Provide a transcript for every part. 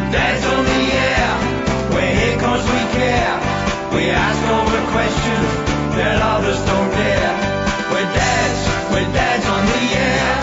Dad's on the air, we're here 'cause we care. We ask all the questions that others don't dare. We're dads on the air.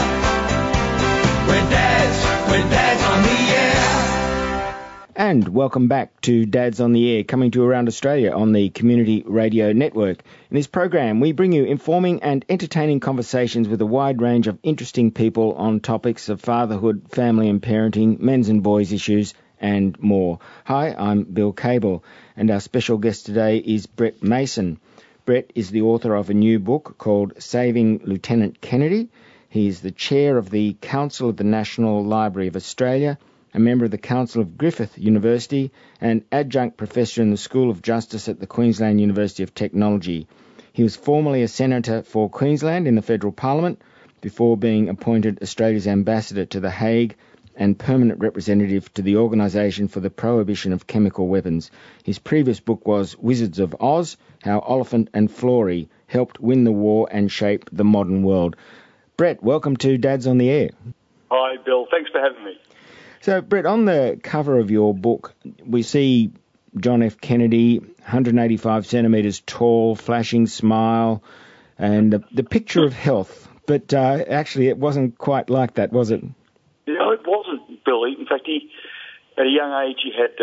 We're dads on the air. And welcome back to Dads on the Air, coming to you around Australia on the Community Radio Network. In this program, we bring you informing and entertaining conversations with a wide range of interesting people on topics of fatherhood, family and parenting, men's and boys issues, and more. Hi, I'm Bill Cable, and our special guest today is Brett Mason. Brett is the author of a new book called Saving Lieutenant Kennedy. He is the chair of the Council of the National Library of Australia, a member of the Council of Griffith University, and adjunct professor in the School of Justice at the Queensland University of Technology. He was formerly a senator for Queensland in the Federal Parliament before being appointed Australia's ambassador to The Hague and permanent representative to the Organisation for the Prohibition of Chemical Weapons. His previous book was Wizards of Oz, How Oliphant and Flory Helped Win the War and Shape the Modern World. Brett, welcome to Dads on the Air. Hi, Bill. Thanks for having me. So, Brett, on the cover of your book, we see John F. Kennedy, 185 centimetres tall, flashing smile, and the picture of health. But actually, it wasn't quite like that, was it? No, it wasn't, Bill. In fact, at a young age, he had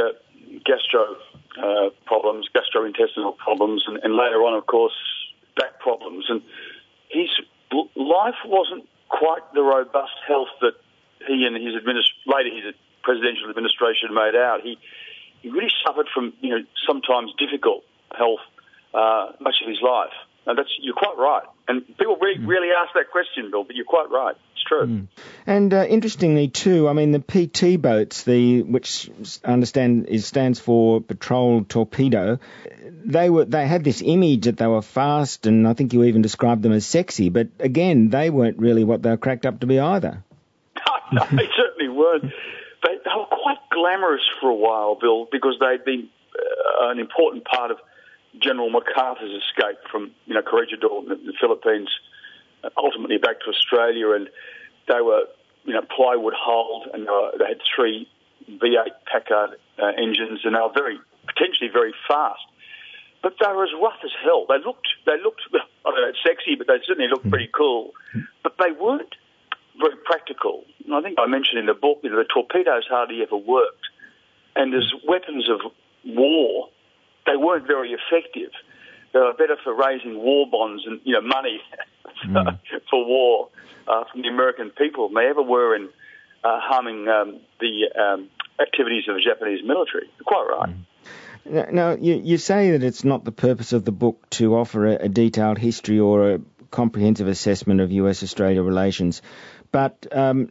gastrointestinal problems, and later on, of course, back problems. And his life wasn't quite the robust health that he and his presidential administration made out. He really suffered from, sometimes difficult health much of his life. And you're quite right. And people really ask that question, Bill, but you're quite right. It's true. Mm. And interestingly, too, I mean, the PT boats, which I understand stands for Patrol Torpedo, they had this image that they were fast, and I think you even described them as sexy. But again, they weren't really what they were cracked up to be either. No, they certainly weren't. They were quite glamorous for a while, Bill, because they'd been an important part of General MacArthur's escape from, Corregidor in the Philippines, ultimately back to Australia, and they were, plywood hulled, and they had 3 V8 Packard engines, and they were potentially very fast. But they were as rough as hell. They looked, I don't know, sexy, but they certainly looked pretty cool. But they weren't very practical. And I think I mentioned in the book, the torpedoes hardly ever worked. And as weapons of war, they weren't very effective. They were better for raising war bonds and, money for war from the American people than they ever were in harming the activities of the Japanese military. You're quite right. Now, you say that it's not the purpose of the book to offer a detailed history or a comprehensive assessment of US-Australia relations, but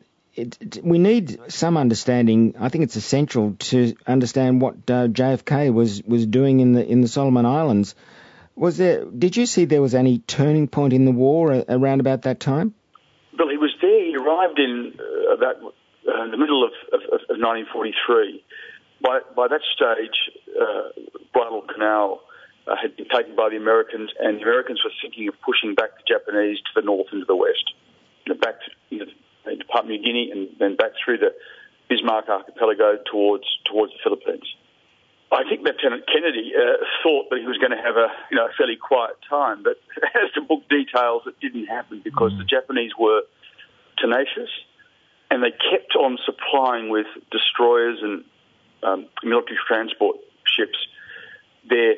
we need some understanding. I think it's essential to understand what JFK was doing in the Solomon Islands. Did you see there was any turning point in the war around about that time? Well, he was there. He arrived in about the middle of 1943. By that stage, Guadalcanal had been taken by the Americans, and the Americans were thinking of pushing back the Japanese to the north and to the west, back to Papua New Guinea, and then back through the Bismarck Archipelago towards the Philippines. I think Lieutenant Kennedy thought that he was going to have a fairly quiet time, but as the book details, it didn't happen because the Japanese were tenacious, and they kept on supplying with destroyers and military transport ships their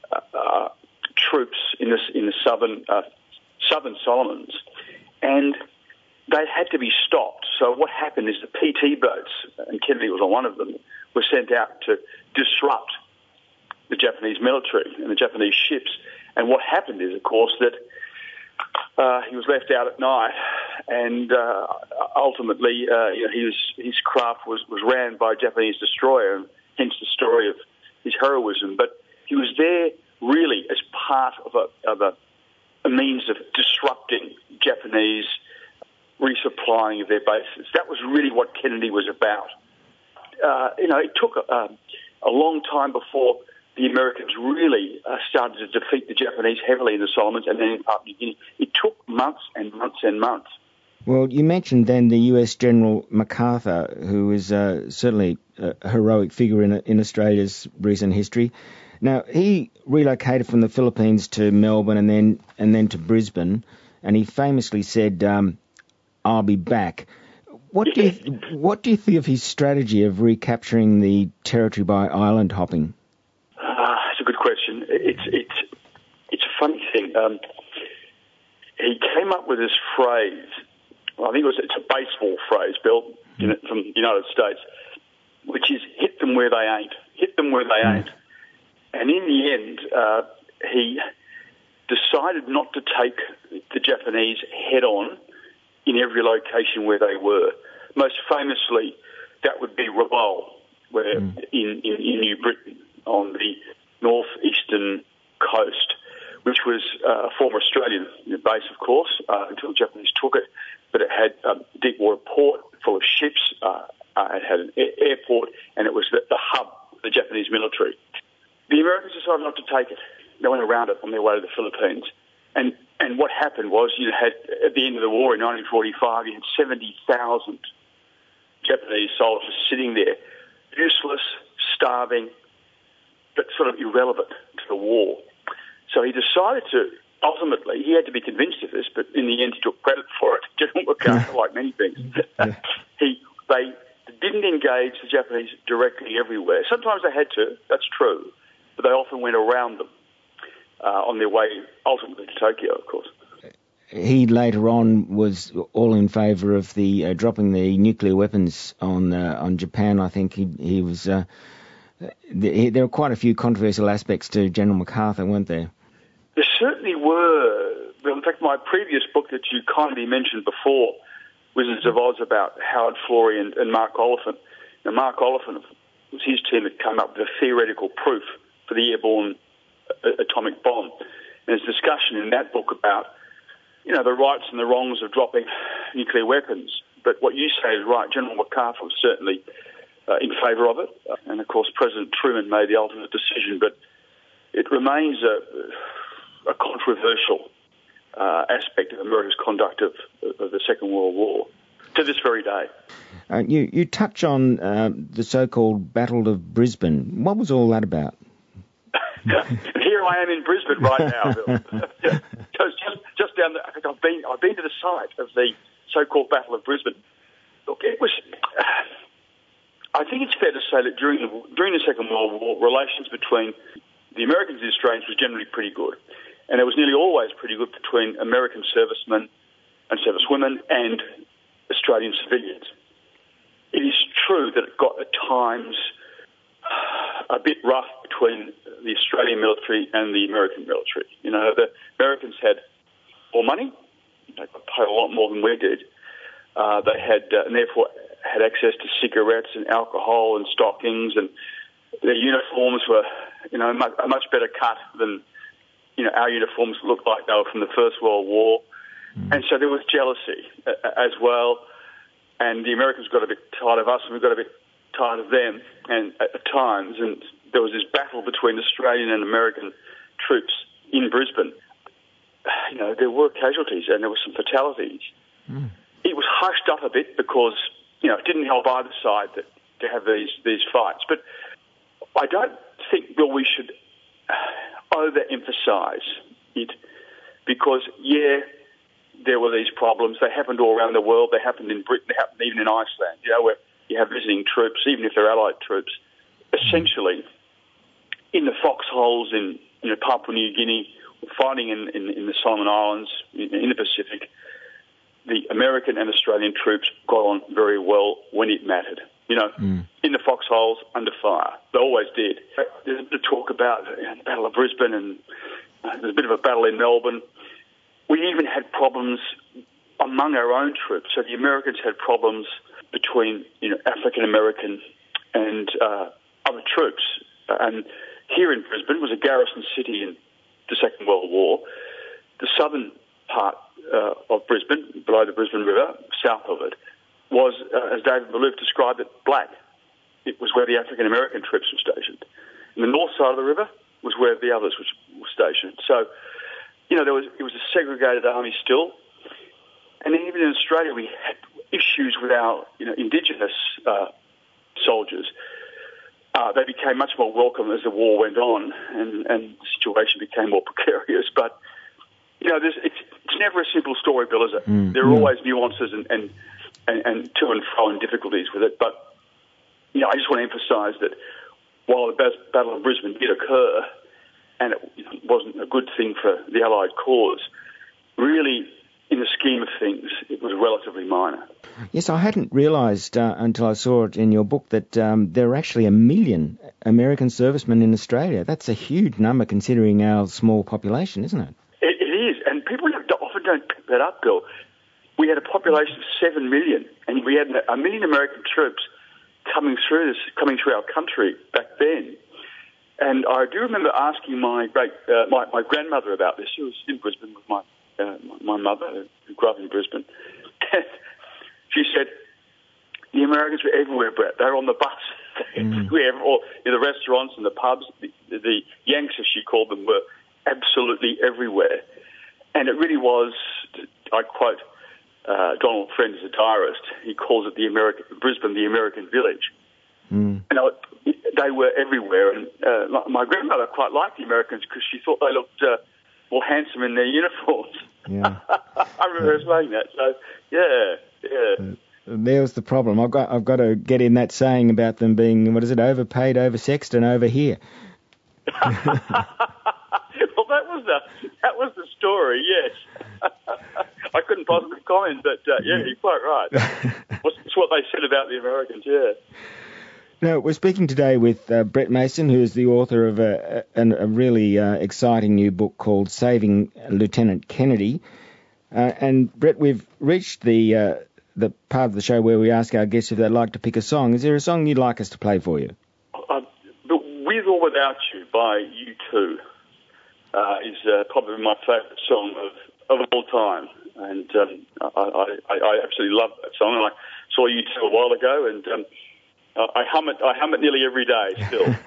troops in the southern Solomons, and they had to be stopped. So what happened is the PT boats, and Kennedy was on one of them, were sent out to disrupt the Japanese military and the Japanese ships. And what happened is, of course, that he was left out at night, and ultimately his craft was ran by a Japanese destroyer, and hence the story of his heroism. But he was there really as part of a means of disrupting Japanese resupplying of their bases. That was really what Kennedy was about. It took a long time before the Americans really started to defeat the Japanese heavily in the Solomons and then in Papua New Guinea. It took months and months and months. Well, you mentioned then the US General MacArthur, who is certainly a heroic figure in Australia's recent history. Now, he relocated from the Philippines to Melbourne and then to Brisbane, and he famously said, "I'll be back." What do you think of his strategy of recapturing the territory by island hopping? It's a good question. It's a funny thing. He came up with this phrase. I think it's a baseball phrase, Bill, from the United States, which is "hit them where they ain't." Hit them where they ain't. And in the end, he decided not to take the Japanese head on in every location where they were. Most famously, that would be Rabaul, where in New Britain on the northeastern coast, which was a former Australian base, of course, until the Japanese took it. But it had a deep water port full of ships. It had an airport, and it was the hub of the Japanese military. The Americans decided not to take it. They went around it on their way to the Philippines. And what happened was you had, at the end of the war in 1945, you had 70,000 Japanese soldiers sitting there, useless, starving, but sort of irrelevant to the war. So he decided to, ultimately, he had to be convinced of this, but in the end he took credit for it. General MacArthur, like many things. They didn't engage the Japanese directly everywhere. Sometimes they had to, that's true, but they often went around them on their way, ultimately, to Tokyo, of course. He later on was all in favour of the dropping the nuclear weapons on Japan. I think he was. There were quite a few controversial aspects to General MacArthur, weren't there? There certainly were. In fact, my previous book that you kindly mentioned before, Wizards of Oz, about Howard Florey and Mark Oliphant. Now, Mark Oliphant, it was his team that came up with a theoretical proof for the airborne atomic bomb. And there's discussion in that book about, the rights and the wrongs of dropping nuclear weapons. But what you say is right. General MacArthur was certainly in favour of it. And, of course, President Truman made the ultimate decision. But it remains a controversial aspect of America's conduct of the Second World War to this very day. You touch on the so-called Battle of Brisbane. What was all that about? Here I am in Brisbane right now, Bill. just down there. I've been to the site of the so-called Battle of Brisbane. Look, it was. I think it's fair to say that during the Second World War, relations between the Americans and the Australians was generally pretty good, and it was nearly always pretty good between American servicemen and servicewomen and Australian civilians. It is true that it got at times a bit rough between the Australian military and the American military. The Americans had more money. They got paid a lot more than we did. They had, and therefore had access to cigarettes and alcohol and stockings, and their uniforms were, a much better cut than, our uniforms looked like they were from the First World War. And so there was jealousy as well. And the Americans got a bit tired of us, and we got a bit tired of them, and at times, and there was this battle between Australian and American troops in Brisbane. There were casualties and there were some fatalities. It was hushed up a bit because, it didn't help either side to have these fights. But I don't think, Bill, we should overemphasise it because, there were these problems. They happened all around the world. They happened in Britain. They happened even in Iceland, where you have visiting troops, even if they're Allied troops. Essentially, in the foxholes in Papua New Guinea, fighting in the Solomon Islands, in the Pacific, the American and Australian troops got on very well when it mattered. In the foxholes, under fire. They always did. There's a bit of talk about the Battle of Brisbane, and there's a bit of a battle in Melbourne. We even had problems among our own troops. So the Americans had problems between, African American and other troops. And here in Brisbane was a garrison city in the Second World War. The southern part of Brisbane, below the Brisbane River, south of it, was, as David Malouf described it, black. It was where the African American troops were stationed. And the north side of the river was where the others were stationed. So, it was a segregated army still. And even in Australia, we had issues with our Indigenous soldiers. They became much more welcome as the war went on, and the situation became more precarious. But it's never a simple story, Bill, is it? There are always nuances and to and fro and difficulties with it. But I just want to emphasise that while the Battle of Brisbane did occur, and it wasn't a good thing for the Allied cause, really, in the scheme of things, it was relatively minor. Yes, I hadn't realised until I saw it in your book that there are actually 1 million American servicemen in Australia. That's a huge number considering our small population, isn't it? It is, and people often don't pick that up, Bill. We had a population of 7 million, and we had 1 million American troops coming through our country back then. And I do remember asking my grandmother about this. She was in Brisbane with my mother, who grew up in Brisbane. She said, the Americans were everywhere, Brett. They were on the bus, everywhere, or in the restaurants and the pubs. The Yanks, as she called them, were absolutely everywhere. And it really was, I quote Donald Friend as a diarist, he calls it Brisbane, the American village. They were everywhere. And my grandmother quite liked the Americans because she thought they looked more handsome in their uniforms. Yeah. I remember her saying that. So, yeah. There was the problem. I've got to get in that saying about them being, overpaid, oversexed, and over here. Well, that was the story. Yes. I couldn't possibly comment, but you're quite right. It's what they said about the Americans. Yeah. Now, we're speaking today with Brett Mason, who is the author of a really exciting new book called Saving Lieutenant Kennedy. And Brett, we've reached the part of the show where we ask our guests if they'd like to pick a song. Is there a song you'd like us to play for you? With or Without You by U2 is probably my favourite song of all time. And I absolutely love that song. And I saw U2 a while ago, and I hum it nearly every day still.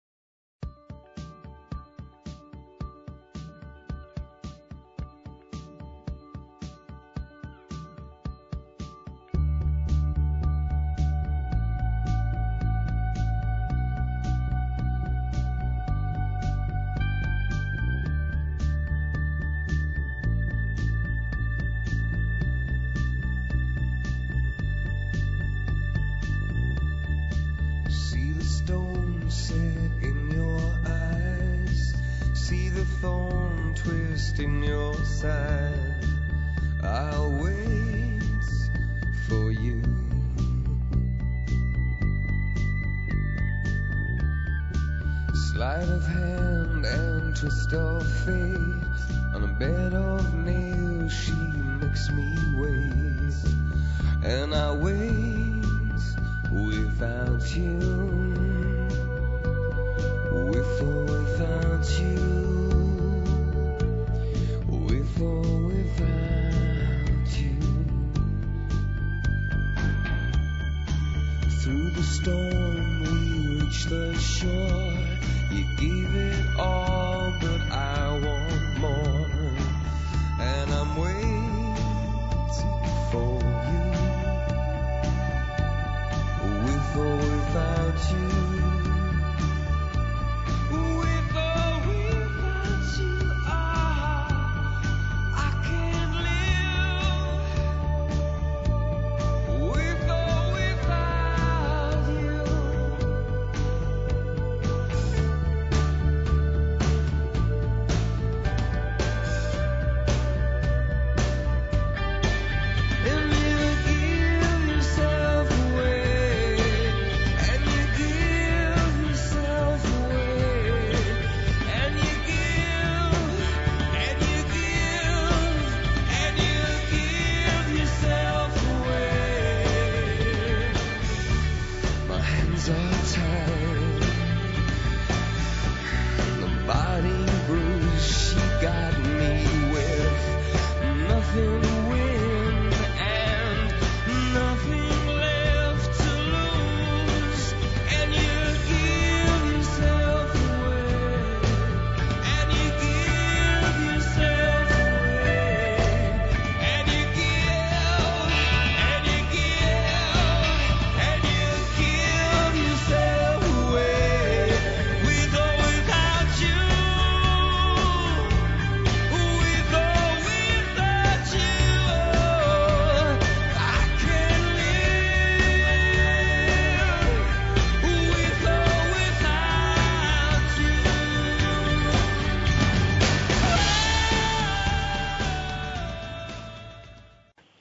In your side, I'll wait for you. Sleight of hand and twist of fate, on a bed of nails she makes me wait, and I wait without you, with or without you. With or without you. Through the storm we reach the shore. You gave it all, but I want more. And I'm waiting for you. With or without you.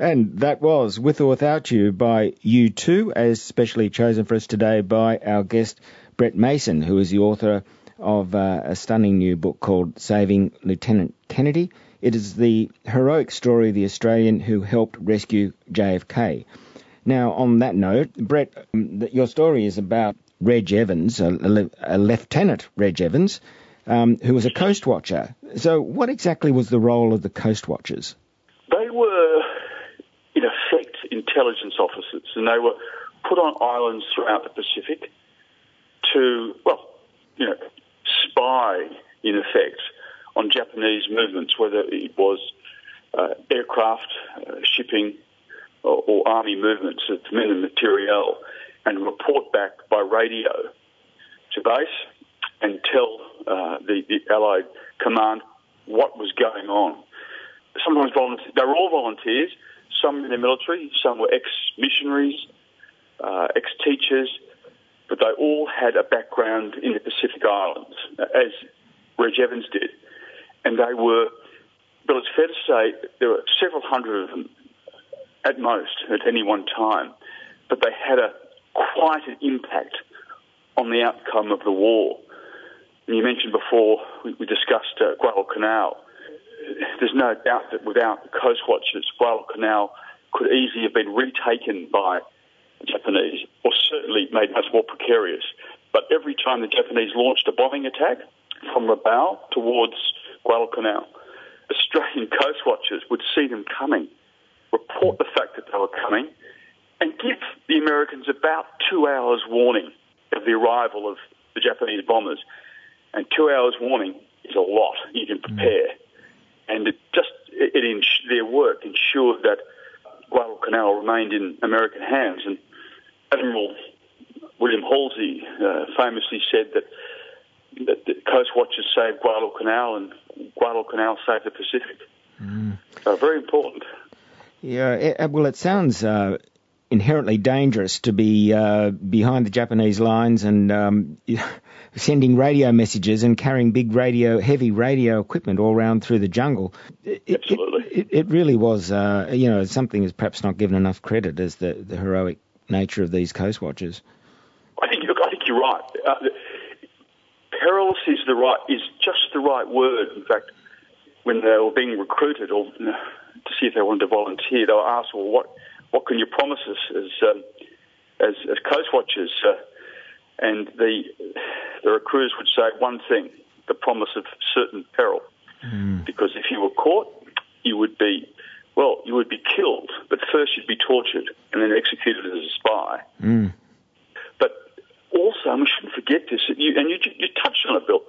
And that was With or Without You by U2, as specially chosen for us today by our guest Brett Mason, who is the author of a stunning new book called Saving Lieutenant Kennedy. It is the heroic story of the Australian who helped rescue JFK. Now, on that note, Brett, your story is about Reg Evans, a Lieutenant Reg Evans, who was a coast watcher. So what exactly was the role of the coast watchers? They were, in effect, intelligence officers, and they were put on islands throughout the Pacific to, spy, in effect, on Japanese movements, whether it was aircraft, shipping, or army movements of men and materiel, and report back by radio to base and tell the Allied command what was going on. Sometimes they were all volunteers, some in the military, some were ex-missionaries, ex-teachers, but they all had a background in the Pacific Islands, as Reg Evans did. And they were, but it's fair to say, there were several hundred of them at most at any one time, but they had quite an impact on the outcome of the war. And you mentioned before, we discussed Guadalcanal. There's no doubt that without coast watchers, Guadalcanal could easily have been retaken by the Japanese, or certainly made much more precarious. But every time the Japanese launched a bombing attack from Rabaul towards Guadalcanal, Australian coast watchers would see them coming, report the fact that they were coming, and give the Americans about 2 hours warning of the arrival of the Japanese bombers. And 2 hours warning is a lot. You can prepare. And their work ensured that Guadalcanal remained in American hands. And Admiral William Halsey famously said that the coast watchers saved Guadalcanal and Guadalcanal saved the Pacific. So very important. Yeah, it sounds inherently dangerous to be behind the Japanese lines and sending radio messages and carrying heavy radio equipment all around through the jungle. Absolutely. It really was, something that's perhaps not given enough credit as the heroic nature of these coast watchers. I think you're right. Perilous is just the right word. In fact, when they were being recruited or to see if they wanted to volunteer, they were asked, "Well, what can you promise us as coast watchers?" And the recruiters would say one thing: the promise of certain peril. Because if you were caught, you would be killed, but first you'd be tortured and then executed as a spy. But also, and we shouldn't forget this, you touched on it, Bill,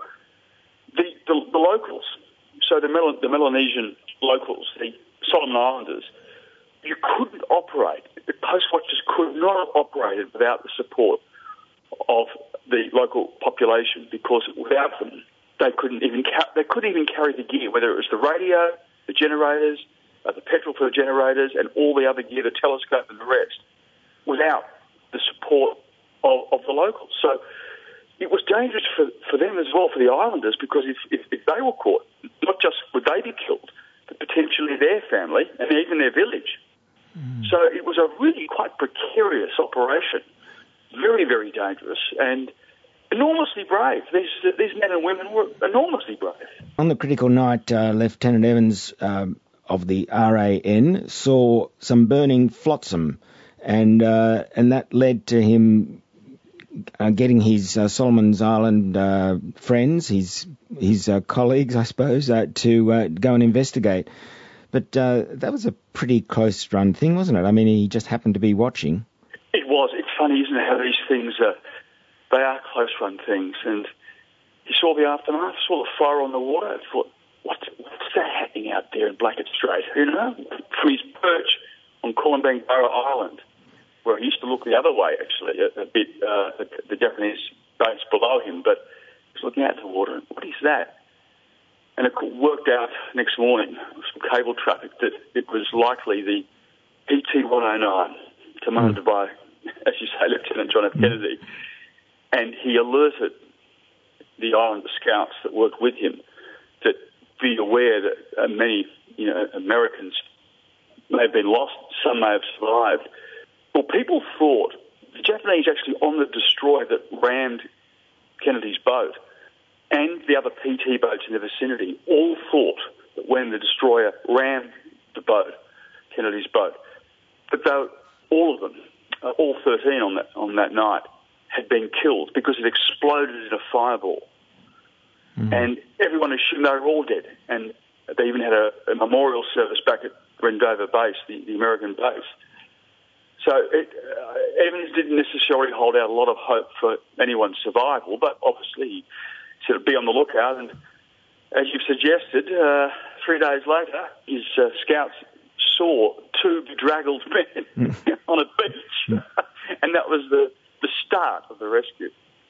the locals, so the Melanesian locals, the Solomon Islanders, you couldn't operate, the coast watchers could not have operated without the support of the local population, because without them, they couldn't even carry the gear, whether it was the radio, the generators, the petrol for the generators, and all the other gear, the telescope and the rest, without the support of the locals. So it was dangerous for them as well, for the islanders, because if they were caught, not just would they be killed, but potentially their family and even their village. So it was a really quite precarious operation, very, very dangerous, and enormously brave. These men and women were enormously brave. On the critical night, Lieutenant Evans of the RAN saw some burning flotsam, and that led to him getting his Solomon's Island friends, his colleagues, I suppose, to go and investigate. But that was a pretty close-run thing, wasn't it? I mean, he just happened to be watching. It was. It's funny, isn't it, how these things they are close-run things. And he saw the aftermath, saw the fire on the water, and thought, what's that happening out there in Blackett Strait? You know, from his perch on Columbang Burra Island, where he used to look the other way, actually, a bit, the Japanese base below him, but he was looking out the water, and what is that? And it worked out next morning, some cable traffic, that it was likely the PT-109, commanded by, as you say, Lieutenant John F. Kennedy. And he alerted the Islander scouts that worked with him to be aware that many Americans may have been lost, some may have survived. Well, people thought the Japanese actually on the destroyer that rammed Kennedy's boat and the other PT boats in the vicinity all thought that when the destroyer rammed the boat, Kennedy's boat, that all of them, all 13 on that night, had been killed because it exploded in a fireball. And everyone assumed they were all dead. And they even had a memorial service back at Wendover Base, the American base. So Evans didn't necessarily hold out a lot of hope for anyone's survival, but obviously he said be on the lookout. And as you've suggested, 3 days later, his scouts saw two bedraggled men on a beach. And that was the start of the rescue.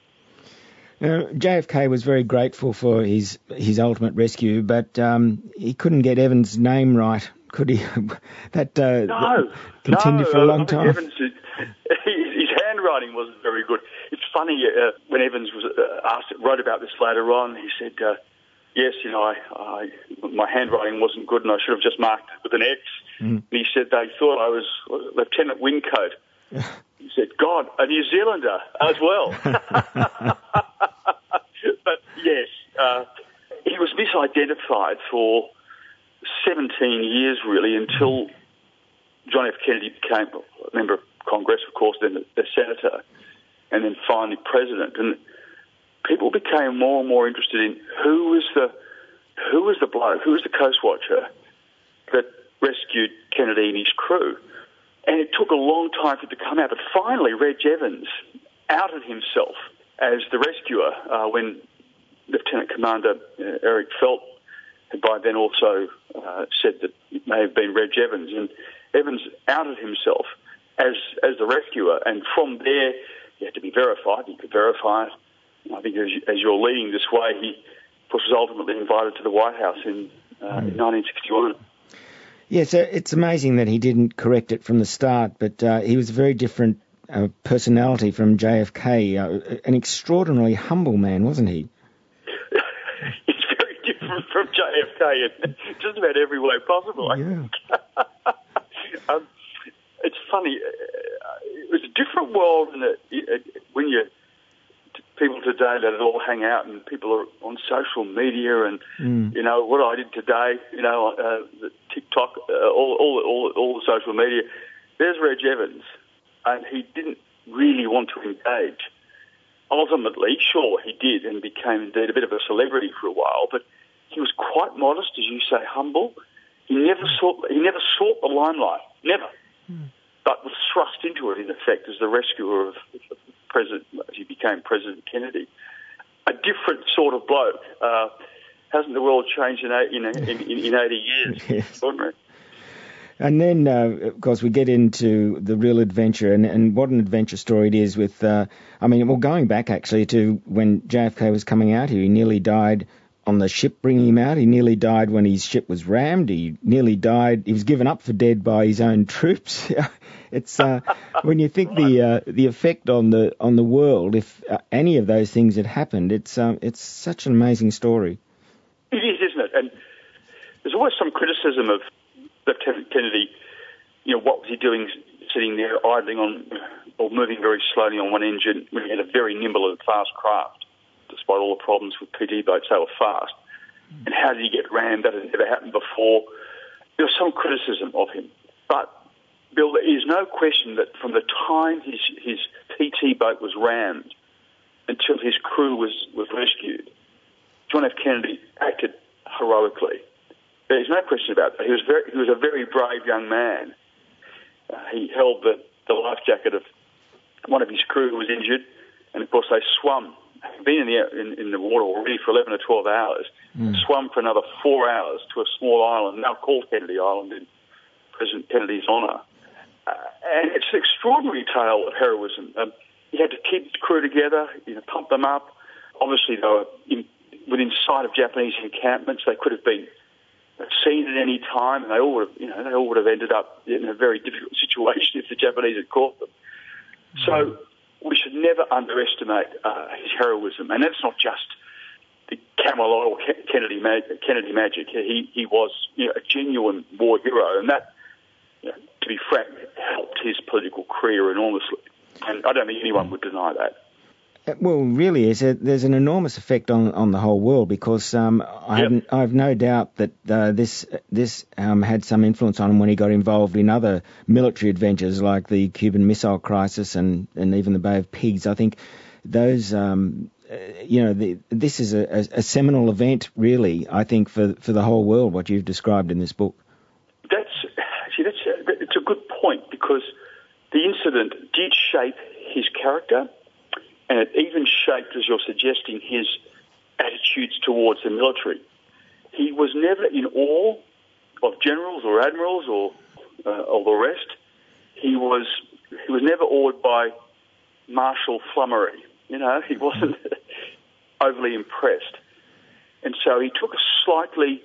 JFK was very grateful for his ultimate rescue, but he couldn't get Evans' name right, could he? That continued for a long time. Evans, his handwriting wasn't very good. It's funny, when Evans was wrote about this later on, he said, yes, my handwriting wasn't good and I should have just marked it with an X. And he said they thought I was Lieutenant Wingcoat. He said, God, a New Zealander as well. But yes, he was misidentified for 17 years, really, until John F. Kennedy became a member of Congress, of course, then the senator, and then finally president. And people became more and more interested in who was the bloke, who was the coast watcher that rescued Kennedy and his crew. And it took a long time for it to come out, but finally Reg Evans outed himself as the rescuer when Lieutenant Commander Eric Felt had by then also said that it may have been Reg Evans. And Evans outed himself as the rescuer, and from there he had to be verified. He could verify it. I think as you're leading this way, he was ultimately invited to the White House in 1961. Yeah, so it's amazing that he didn't correct it from the start, but he was a very different personality from JFK, an extraordinarily humble man, wasn't he? He's very different from JFK in just about every way possible. Yeah. It's funny. It was a different world when people today that all hang out and people are on social media and what I did today, the TikTok, all the social media. There's Reg Evans, and he didn't really want to engage. Ultimately, sure, he did, and became indeed a bit of a celebrity for a while. But he was quite modest, as you say, humble. He never sought the limelight, never. But was thrust into it in effect as the rescuer of President, as he became President Kennedy. A different sort of bloke. Hasn't the world changed in 80 years? Yes. And then, of course, we get into the real adventure, and what an adventure story it is with, going back actually to when JFK was coming out here, he nearly died on the ship bringing him out. He nearly died when his ship was rammed. He nearly died. He was given up for dead by his own troops. It's when you think the effect on the world, if any of those things had happened, it's such an amazing story. It is, isn't it? And there's always some criticism of Lieutenant Kennedy. What was he doing, sitting there idling on or moving very slowly on one engine when he had a very nimble and fast craft? Despite all the problems with PT boats, they were fast. And how did he get rammed? That had never happened before. There was some criticism of him. But, Bill, there is no question that from the time his PT boat was rammed until his crew was rescued, John F. Kennedy acted heroically. There is no question about that. He was a very brave young man. He held the life jacket of one of his crew who was injured, and of course they swum. Been in the water already for 11 or 12 hours, swum for another 4 hours to a small island, now called Kennedy Island, in President Kennedy's honour. And it's an extraordinary tale of heroism. He had to keep his crew together, pump them up. Obviously, they were within sight of Japanese encampments. They could have been seen at any time, and they all would have ended up in a very difficult situation if the Japanese had caught them. So we should never underestimate his heroism, and that's not just the Camelot or Kennedy magic. He was a genuine war hero, and that to be frank, helped his political career enormously. And I don't think anyone would deny that. Well, really, there's an enormous effect on the whole world, because I have no doubt that this had some influence on him when he got involved in other military adventures like the Cuban Missile Crisis and even the Bay of Pigs. I think those, this is a seminal event, really, I think, for the whole world, what you've described in this book. It's a good point, because the incident did shape his character, and it even shaped, as you're suggesting, his attitudes towards the military. He was never in awe of generals or admirals or the rest. He was never awed by martial flummery. He wasn't overly impressed, and so he took a slightly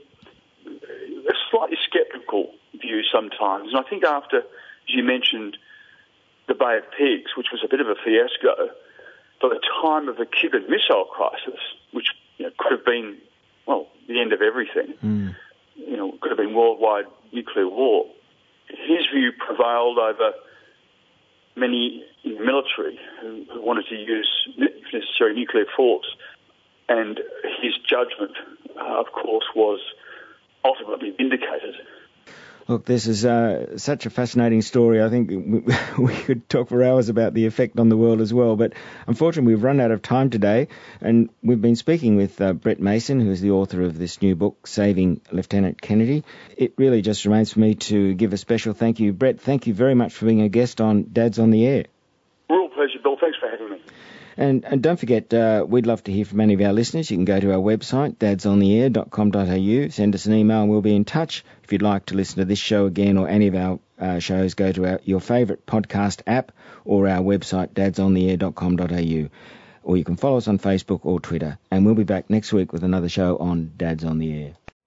sceptical view sometimes. And I think after, as you mentioned, the Bay of Pigs, which was a bit of a fiasco, by the time of the Cuban Missile Crisis, which could have been, the end of everything, could have been worldwide nuclear war, his view prevailed over many in the military who wanted to use, if necessary, nuclear force. And his judgment, of course, was ultimately vindicated. Look, this is such a fascinating story. I think we could talk for hours about the effect on the world as well. But unfortunately, we've run out of time today. And we've been speaking with Brett Mason, who is the author of this new book, Saving Lieutenant Kennedy. It really just remains for me to give a special thank you. Brett, thank you very much for being a guest on Dad's on the Air. Real pleasure, Bill. Thanks for having me. And don't forget, we'd love to hear from any of our listeners. You can go to our website, dadsontheair.com.au, send us an email and we'll be in touch. If you'd like to listen to this show again or any of our shows, go to your favourite podcast app or our website, dadsontheair.com.au. Or you can follow us on Facebook or Twitter. And we'll be back next week with another show on Dad's on the Air.